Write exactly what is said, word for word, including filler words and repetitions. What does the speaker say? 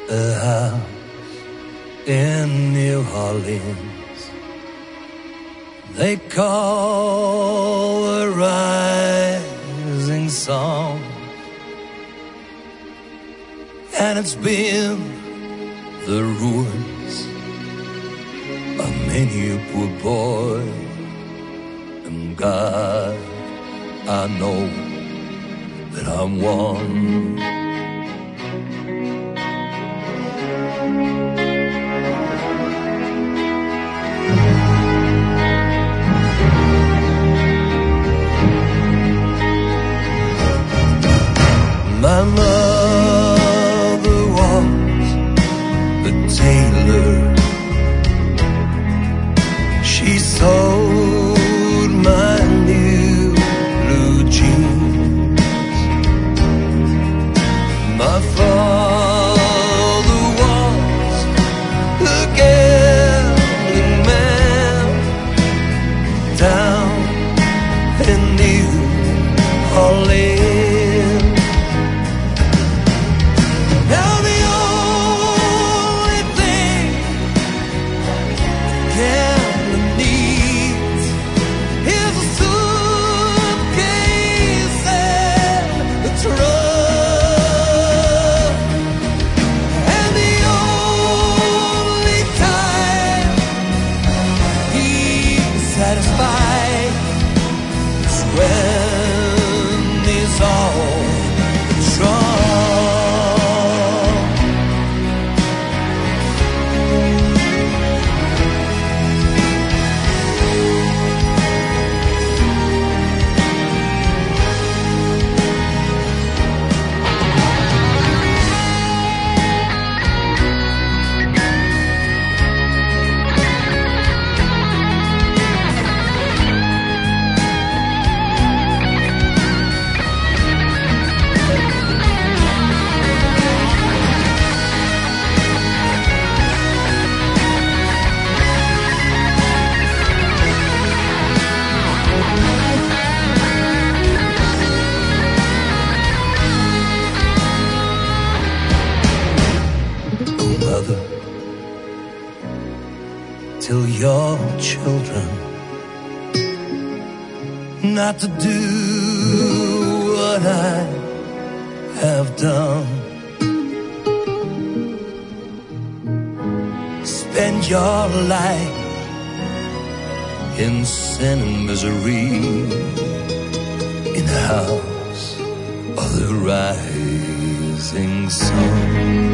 a house in New Orleans they call a rising song, and it's been the ruins of many a poor boy. And God, I know that I'm one. My mother was a tailor. She sewed my new blue jeans. My father was a gambling man down in New Orleans. Satisfied is when he's all drunk. Mother, tell your children not to do what I have done. Spend your life in sin and misery in the house of the rising sun.